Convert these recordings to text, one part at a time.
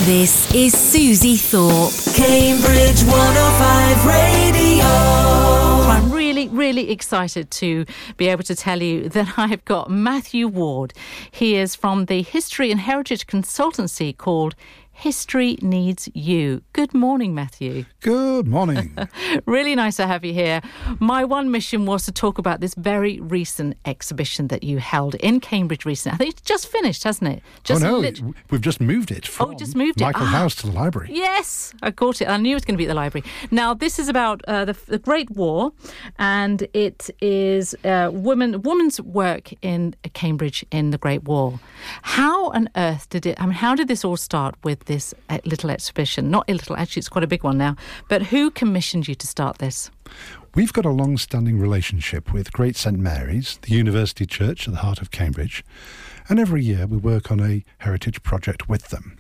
This is Susie Thorpe, Cambridge 105 Radio. I'm really excited to be able to tell you that I've got Matthew Ward. He is from the history and heritage consultancy called History Needs You. Good morning, Matthew. Good morning. Really nice to have you here. My one mission was to talk about this very recent exhibition that you held in Cambridge recently. I think it's just finished, hasn't it? We've just moved it from Michael House to the library. Yes, I caught it. I knew it was going to be at the library. Now, this is about the Great War, and it is women's work in Cambridge in the Great War. How on earth how did this all start with this little exhibition? Not a little, actually, it's quite a big one now. But who commissioned you to start this? We've got a long-standing relationship with Great St Mary's, the University Church at the heart of Cambridge, and every year we work on a heritage project with them.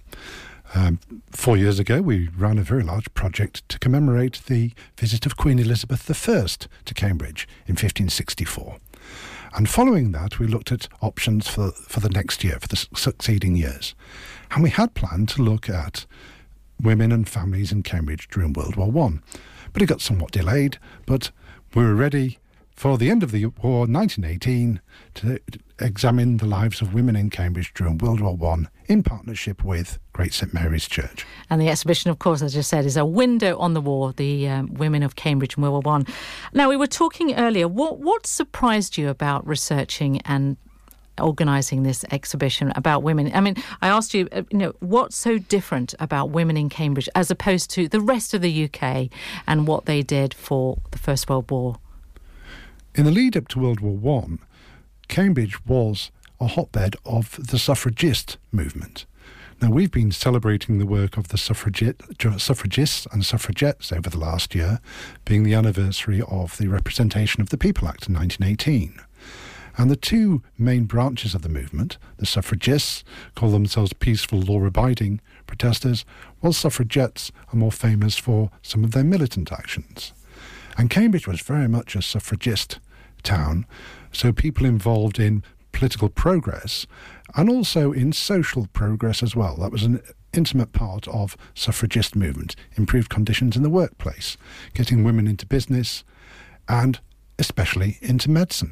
4 years ago, we ran a very large project to commemorate the visit of Queen Elizabeth I to Cambridge in 1564. And following that, we looked at options for the next year, for the succeeding years. And we had planned to look at women and families in Cambridge during World War I. But it got somewhat delayed, but we were ready for the end of the war, 1918, to examine the lives of women in Cambridge during World War I in partnership with Great St Mary's Church. And the exhibition, of course, as I said, is a window on the war, the women of Cambridge in World War I. Now, we were talking earlier, what surprised you about researching and organising this exhibition about women? I mean, I asked you, what's so different about women in Cambridge as opposed to the rest of the UK and what they did for the First World War? In the lead up to World War I, Cambridge was a hotbed of the suffragist movement. Now, we've been celebrating the work of the suffragists and suffragettes over the last year, being the anniversary of the Representation of the People Act in 1918. And the two main branches of the movement, the suffragists call themselves peaceful, law-abiding protesters, while suffragettes are more famous for some of their militant actions. And Cambridge was very much a suffragist town, so people involved in political progress and also in social progress as well. That was an intimate part of suffragist movement, improved conditions in the workplace, getting women into business and especially into medicine.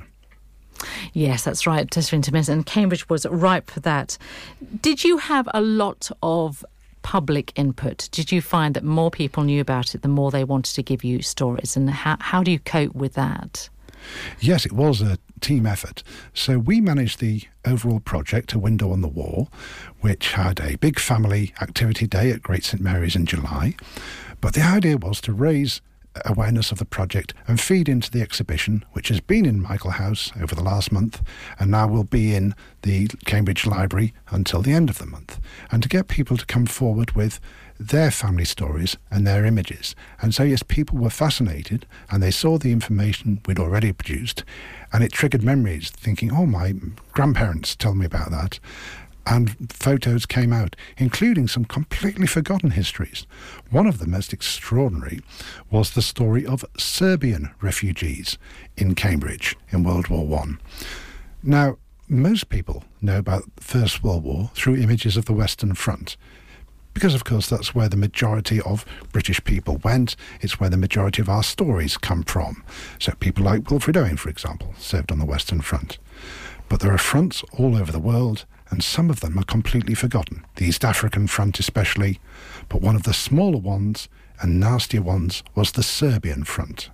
Yes, that's right, Tessa Intermittent, and Cambridge was ripe for that. Did you have a lot of public input? Did you find that more people knew about it, the more they wanted to give you stories? And how do you cope with that? Yes, it was a team effort. So we managed the overall project, A Window on the Wall, which had a big family activity day at Great St Mary's in July. But the idea was to raise awareness of the project and feed into the exhibition, which has been in Michael House over the last month and now will be in the Cambridge Library until the end of the month, and to get people to come forward with their family stories and their images. And so, yes, people were fascinated and they saw the information we'd already produced, and it triggered memories, thinking, oh, my grandparents told me about that. And photos came out, including some completely forgotten histories. One of the most extraordinary was the story of Serbian refugees in Cambridge in World War I. Now, most people know about the First World War through images of the Western Front, because, of course, that's where the majority of British people went. It's where the majority of our stories come from. So people like Wilfred Owen, for example, served on the Western Front. But there are fronts all over the world, and some of them are completely forgotten, the East African front especially, but one of the smaller ones and nastier ones was the Serbian front.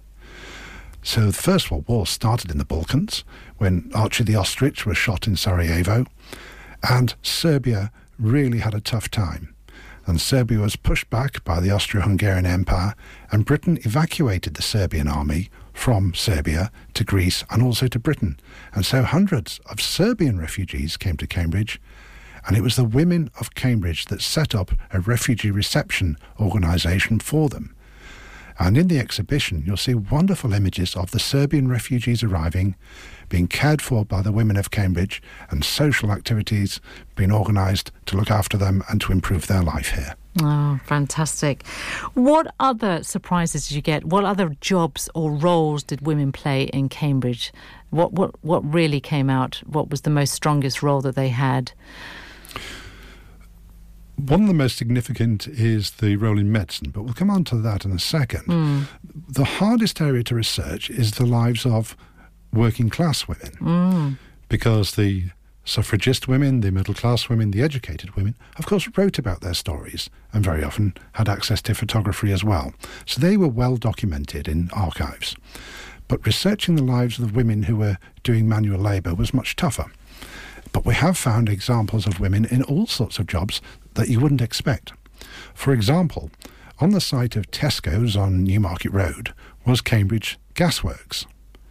So the First World War started in the Balkans, when Archie the Ostrich was shot in Sarajevo, and Serbia really had a tough time. And Serbia was pushed back by the Austro-Hungarian Empire, and Britain evacuated the Serbian army from Serbia to Greece and also to Britain. And so hundreds of Serbian refugees came to Cambridge, and it was the women of Cambridge that set up a refugee reception organisation for them. And in the exhibition, you'll see wonderful images of the Serbian refugees arriving, being cared for by the women of Cambridge, and social activities being organised to look after them and to improve their life here. Oh, fantastic. What other surprises did you get? What other jobs or roles did women play in Cambridge? What really came out? What was the most strongest role that they had? One of the most significant is the role in medicine, but we'll come on to that in a second. The hardest area to research is the lives of working class women, because the suffragist women, the middle class women, the educated women, of course, wrote about their stories and very often had access to photography as well. So they were well documented in archives. But researching the lives of the women who were doing manual labour was much tougher. But we have found examples of women in all sorts of jobs that you wouldn't expect. For example, on the site of Tesco's on Newmarket Road was Cambridge Gasworks.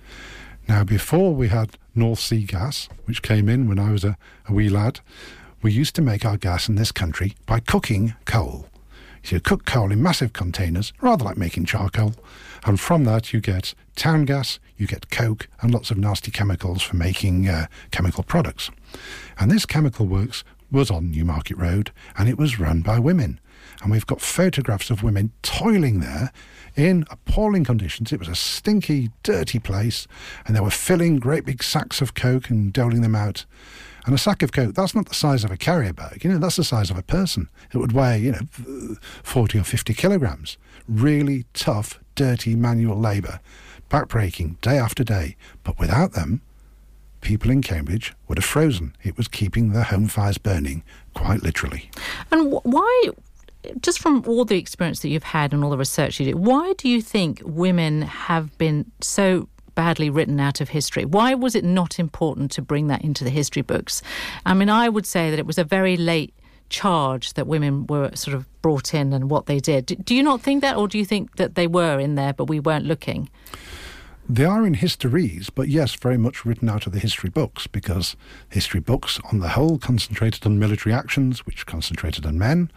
Now, before we had North Sea Gas, which came in when I was a wee lad, we used to make our gas in this country by cooking coal. So you cook coal in massive containers, rather like making charcoal, and from that you get town gas, you get coke, and lots of nasty chemicals for making chemical products. And this chemical works was on Newmarket Road, and it was run by women. And we've got photographs of women toiling there in appalling conditions. It was a stinky, dirty place, and they were filling great big sacks of coke and doling them out. And a sack of coke, that's not the size of a carrier bag, that's the size of a person. It would weigh, 40 or 50 kilograms. Really tough, dirty manual labour, backbreaking day after day. But without them, people in Cambridge would have frozen. It was keeping their home fires burning, quite literally. And why, just from all the experience that you've had and all the research you did, why do you think women have been so badly written out of history? Why was it not important to bring that into the history books? I mean, I would say that it was a very late charge that women were sort of brought in and what they did. Do you not think that, or do you think that they were in there but we weren't looking? They are in histories, but yes, very much written out of the history books, because history books on the whole concentrated on military actions, which concentrated on men.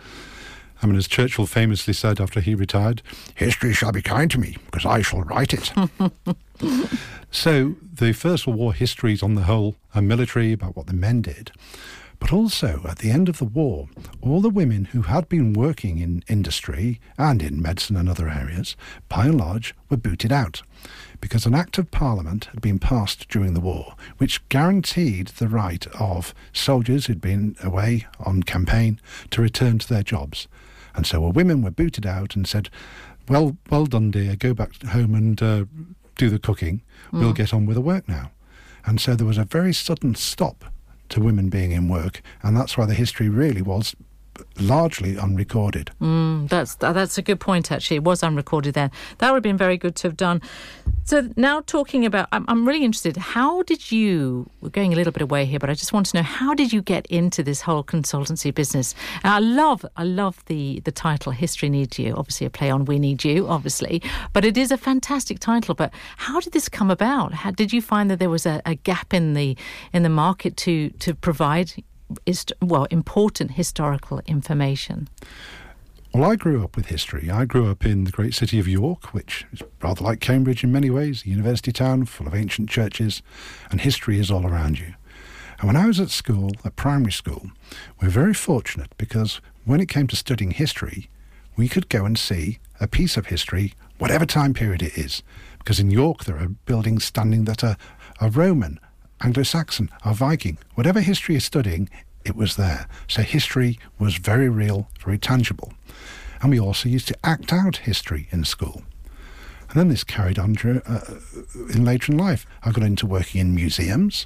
I mean, as Churchill famously said after he retired, history shall be kind to me, because I shall write it. So the First World War histories on the whole are military, about what the men did. But also, at the end of the war, all the women who had been working in industry and in medicine and other areas, by and large, were booted out, because an Act of Parliament had been passed during the war, which guaranteed the right of soldiers who'd been away on campaign to return to their jobs. And so women were booted out and said, well done, dear, go back home and do the cooking. We'll get on with the work now. And so there was a very sudden stop to women being in work, and that's why the history really was largely unrecorded. That's a good point, actually. It was unrecorded then. That would have been very good to have done. So now talking about, I'm really interested, how did you, we're going a little bit away here, but I just want to know, how did you get into this whole consultancy business? And I love the title, History Needs You, obviously a play on We Need You, obviously, but it is a fantastic title. But how did this come about? How did you find that there was a gap in the market to provide important historical information? Well, I grew up with history. I grew up in the great city of York, which is rather like Cambridge in many ways, a university town full of ancient churches, and history is all around you. And when I was at school, at primary school, we were very fortunate because when it came to studying history, we could go and see a piece of history, whatever time period it is. Because in York, there are buildings standing that are Roman, Anglo-Saxon, or Viking. Whatever history you're studying, it was there. So history was very real, very tangible. And we also used to act out history in school. And then this carried on in later in life. I got into working in museums,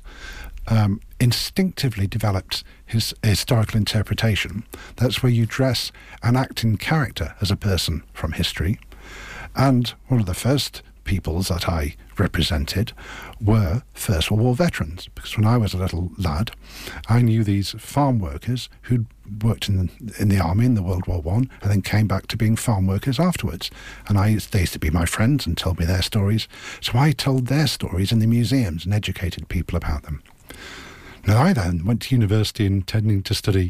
instinctively developed historical interpretation. That's where you dress and act in character as a person from history. And one of the first peoples that I represented were First World War veterans, because when I was a little lad, I knew these farm workers who'd worked in the army in the World War I and then came back to being farm workers afterwards. And they used to be my friends and told me their stories. So I told their stories in the museums and educated people about them. Now, I then went to university intending to study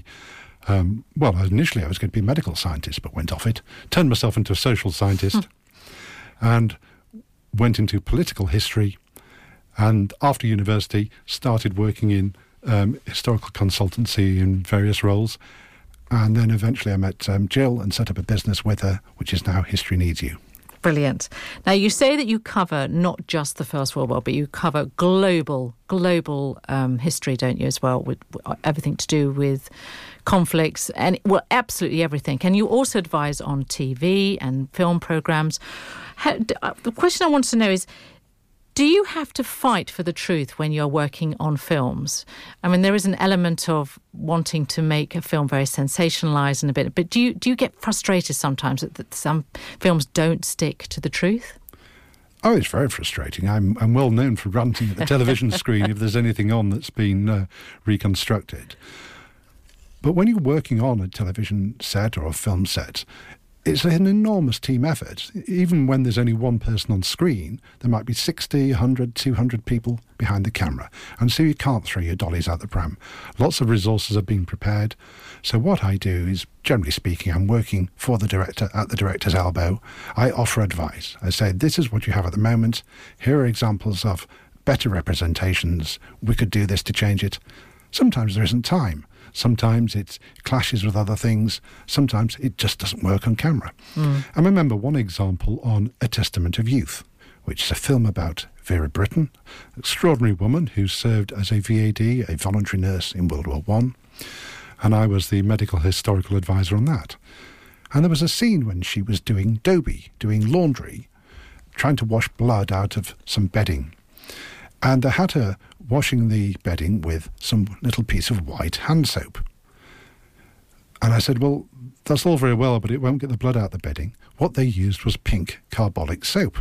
initially I was going to be a medical scientist, but went off it, turned myself into a social scientist, and went into political history, and after university started working in historical consultancy in various roles, and then eventually I met Jill and set up a business with her, which is now History Needs You. Brilliant. Now, you say that you cover not just the First World War, but you cover global history, don't you, as well, with everything to do with conflicts and, well, absolutely everything. And you also advise on TV and film programmes. The question I want to know is, do you have to fight for the truth when you're working on films? I mean, there is an element of wanting to make a film very sensationalised and a bit, but do you get frustrated sometimes that some films don't stick to the truth? Oh, it's very frustrating. I'm well known for ranting at the television screen if there's anything on that's been reconstructed. But when you're working on a television set or a film set, it's an enormous team effort. Even when there's only one person on screen, there might be 60, 100, 200 people behind the camera. And so you can't throw your dollies out the pram. Lots of resources are being prepared. So what I do is, generally speaking, I'm working for the director at the director's elbow. I offer advice. I say, this is what you have at the moment. Here are examples of better representations. We could do this to change it. Sometimes there isn't time. Sometimes it clashes with other things. Sometimes it just doesn't work on camera. I remember one example on A Testament of Youth, which is a film about Vera Brittain, an extraordinary woman who served as a VAD, a voluntary nurse in World War I. And I was the medical historical advisor on that. And there was a scene when she was doing laundry, trying to wash blood out of some bedding. And they had her washing the bedding with some little piece of white hand soap. And I said, well, that's all very well, but it won't get the blood out the bedding. What they used was pink carbolic soap.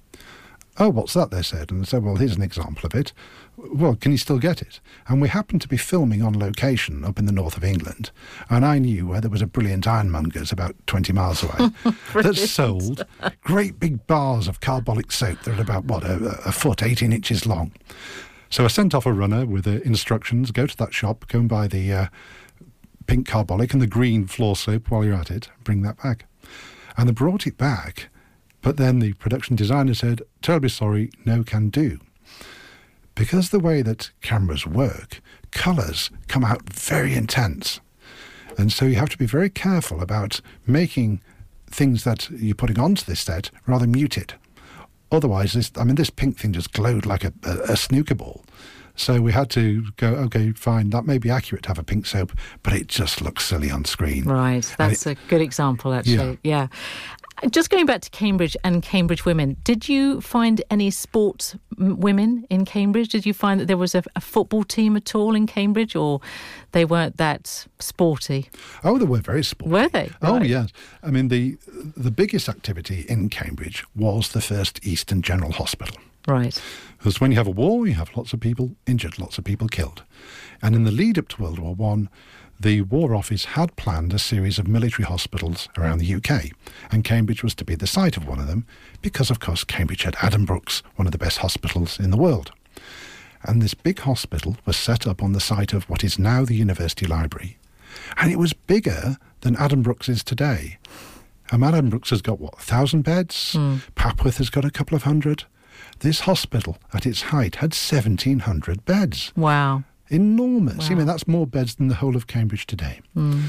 Oh, what's that, they said. And I said, well, here's an example of it. Well, can you still get it? And we happened to be filming on location up in the north of England. And I knew where there was a brilliant ironmonger's about 20 miles away that sold great big bars of carbolic soap that are about, a foot, 18 inches long. So I sent off a runner with instructions, go to that shop, go and buy the pink carbolic and the green floor soap while you're at it, bring that back. And they brought it back. But then the production designer said, terribly sorry, no can do. Because the way that cameras work, colours come out very intense. And so you have to be very careful about making things that you're putting onto this set rather muted. Otherwise, this pink thing just glowed like a snooker ball. So we had to go, OK, fine, that may be accurate to have a pink soap, but it just looks silly on screen. Right, that's a good example, actually. Yeah. Just going back to Cambridge and Cambridge women, did you find any sports women in Cambridge? Did you find that there was a football team at all in Cambridge, or they weren't that sporty? Oh, they were very sporty. Were they? Oh, yes. I mean, the biggest activity in Cambridge was the First Eastern General Hospital. Right. Because when you have a war, you have lots of people injured, lots of people killed. And in the lead up to World War I, the War Office had planned a series of military hospitals around the UK, and Cambridge was to be the site of one of them because, of course, Cambridge had Addenbrooke's, one of the best hospitals in the world. And this big hospital was set up on the site of what is now the University Library, and it was bigger than Addenbrooke's is today. Addenbrooke's has got, 1,000 beds? Papworth has got a couple of hundred. This hospital, at its height, had 1,700 beds. Wow. Enormous. Wow. I mean, that's more beds than the whole of Cambridge today.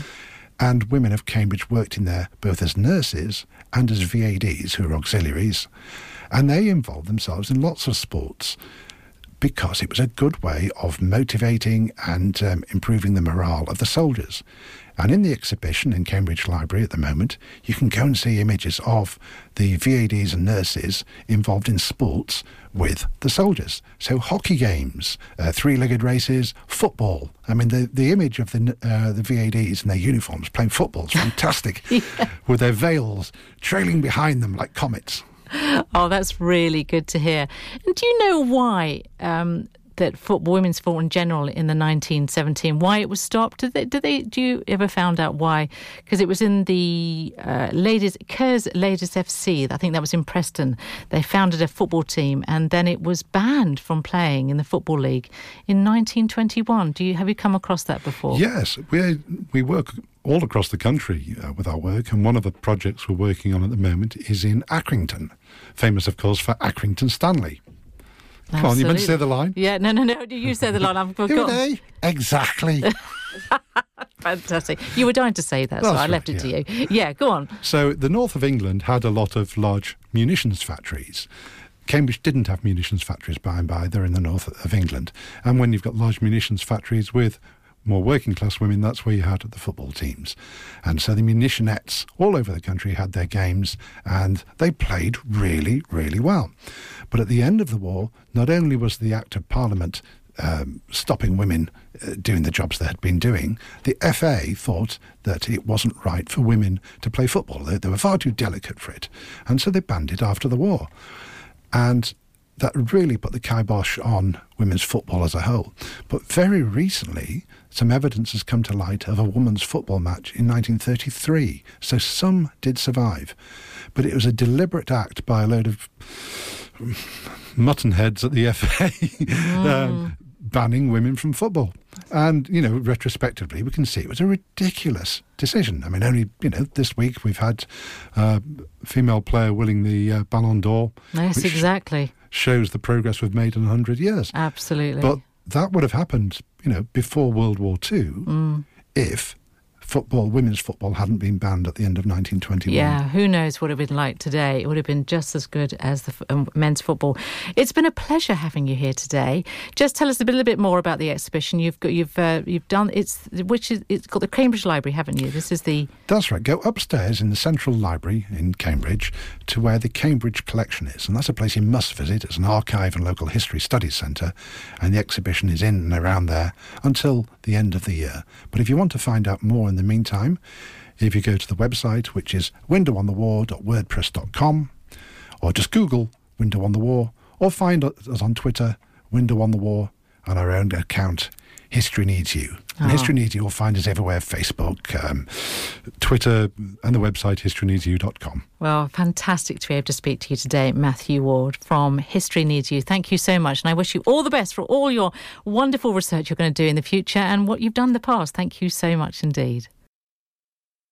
And women of Cambridge worked in there both as nurses and as VADs, who are auxiliaries. And they involved themselves in lots of sports because it was a good way of motivating and improving the morale of the soldiers. And in the exhibition in Cambridge Library at the moment, you can go and see images of the VADs and nurses involved in sports with the soldiers. So hockey games, three-legged races, football. I mean, the image of the VADs in their uniforms playing football is fantastic, with their veils trailing behind them like comets. Oh, that's really good to hear. And do you know why that women's football in general in the 1917, why it was stopped? Do you ever found out why? Because it was in the Kerrs Ladies FC, I think that was in Preston. They founded a football team and then it was banned from playing in the Football League in 1921. Have you come across that before? Yes, we work all across the country with our work, and one of the projects we're working on at the moment is in Accrington, famous, of course, for Accrington Stanley. Come on, you meant to say the line? Yeah, no. You say the line. I've forgotten. Who are they? Exactly. Fantastic. You were dying to say that, so I left it to you. Yeah, go on. So the north of England had a lot of large munitions factories. Cambridge didn't have munitions factories by and by. They're in the north of England. And when you've got large munitions factories with more working class women, that's where you had the football teams. And so the munitionettes all over the country had their games, and they played really, really well. But at the end of the war, not only was the Act of Parliament stopping women doing the jobs they had been doing, the FA thought that it wasn't right for women to play football. They were far too delicate for it. And so they banned it after the war. And that really put the kibosh on women's football as a whole. But very recently, some evidence has come to light of a women's football match in 1933. So some did survive. But it was a deliberate act by a load of muttonheads at the FA banning women from football. And, retrospectively, we can see it was a ridiculous decision. I mean, only, this week we've had a female player winning the Ballon d'Or. Yes, exactly. Shows the progress we've made in 100 years. Absolutely. But that would have happened, before World War II if women's football hadn't been banned at the end of 1921. Yeah, who knows what it would have been like today. It would have been just as good as the men's football. It's been a pleasure having you here today. Just tell us a little bit more about the exhibition you've done. It's called the Cambridge Library, haven't you? That's right. Go upstairs in the Central Library in Cambridge to where the Cambridge Collection is, and that's a place you must visit. It's an archive and local history studies centre, and the exhibition is in and around there until the end of the year. But if you want to find out more in the meantime, if you go to the website, which is windowonthewar.wordpress.com, or just Google Window on the War, or find us on Twitter, Window on the War, on our own account, History Needs You. And History Needs You will find us everywhere, Facebook, Twitter, and the website historyneedsyou.com. Well, fantastic to be able to speak to you today, Matthew Ward from History Needs You. Thank you so much, and I wish you all the best for all your wonderful research you're going to do in the future and what you've done in the past. Thank you so much indeed.